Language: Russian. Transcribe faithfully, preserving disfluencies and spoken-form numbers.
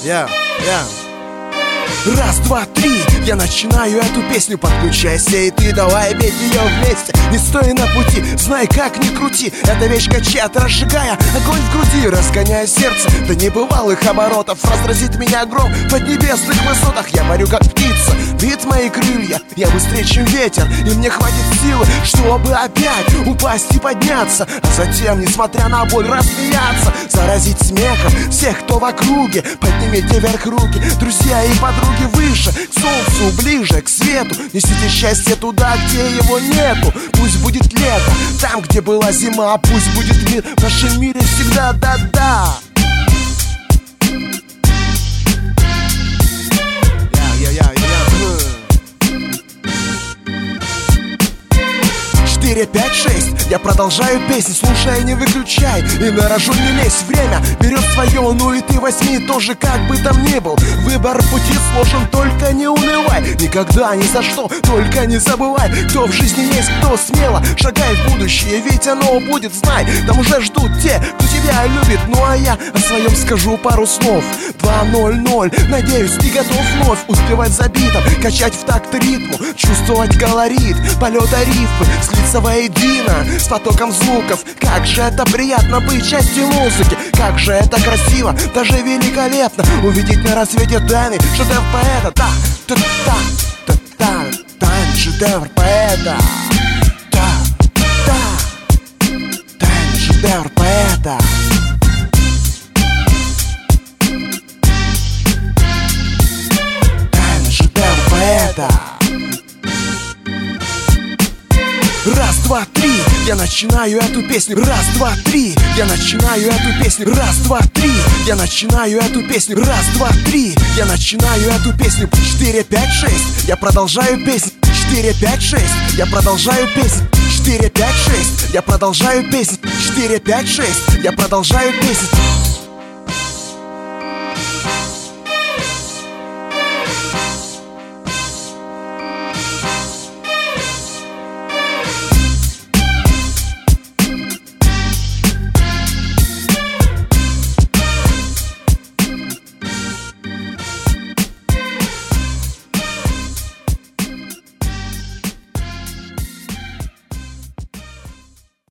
Я, я. Раз, два, три, я начинаю эту песню. Подключайся и ты, давай петь ее вместе. Не стой на пути, знай как ни крути. Эта вещь качает, разжигая огонь в груди, разгоняя сердце до небывалых оборотов. Разразит меня гром в поднебесных высотах. Я парю как птица, вид мои крылья. Я быстрее, чем ветер, и мне хватит силы, чтобы опять упасть и подняться. А затем, несмотря на боль, рассмеяться. Заразить смехом всех, кто в округе. Поднимите вверх руки, друзья и подруги, выше, к солнцу, ближе, к свету. Несите счастье туда, где его нету. Пусть будет лето, там, где была зима. Пусть будет мир в нашем мире всегда, да-да. Четыре, пять, шесть, я продолжаю песнь, слушай, не выключай и на рожон не лезь. Время берет свое, ну и ты возьми тоже, как бы там ни был. Выбор пути сложен, только не унывай. Никогда, ни за что, только не забывай, кто в жизни есть, кто смело шагает в будущее, ведь оно будет, знай. Там уже ждут те, кто тебя любит. Ну а я о своем скажу пару слов. Два ноль ноль, надеюсь, ты готов вновь успевать за битом, качать в такт ритму, чувствовать колорит полета рифмы, слиться воедино с потоком звуков. Как же это приятно быть частью музыки. Как же это красиво, даже великолепно увидеть на рассвете тайны шедевр поэта. Да, да, да, да, да, тайный шедевр поэта. Да, да, тайный шедевр поэта. Тайный шедевр поэта. Раз, два, три, я начинаю эту песню. Раз, два, три, я начинаю эту песню. Раз, два, три, я начинаю эту песню. Раз, два, три, я начинаю эту песню. Четыре, пять, шесть, я продолжаю песню. Четыре, пять, шесть, я продолжаю песню. Четыре, пять, шесть, я продолжаю песню. Четыре, пять, шесть, я продолжаю песню.